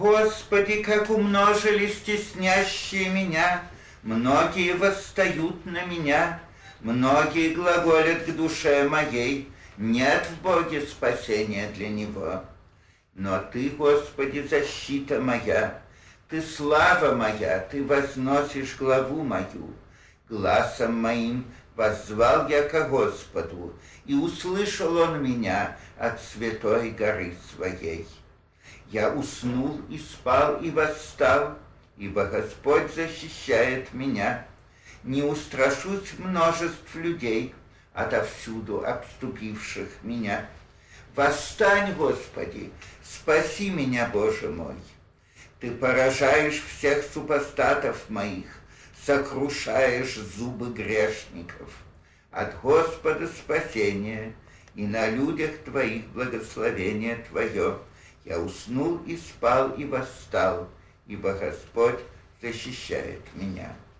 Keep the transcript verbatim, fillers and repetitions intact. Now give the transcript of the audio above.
Господи, как умножились теснящие меня, многие восстают на меня, многие глаголят к душе моей, нет в Боге спасения для него. Но Ты, Господи, защита моя, Ты слава моя, Ты возносишь главу мою. Гласом моим воззвал я ко Господу, и услышал Он меня от святой горы своей. Я уснул и спал и восстал, ибо Господь защищает меня. Не устрашусь множеств людей, отовсюду обступивших меня. Восстань, Господи, спаси меня, Боже мой. Ты поражаешь всех супостатов моих, сокрушаешь зубы грешников. От Господа спасение, и на людях Твоих благословение Твое. Я уснул и спал и восстал, ибо Господь защищает меня.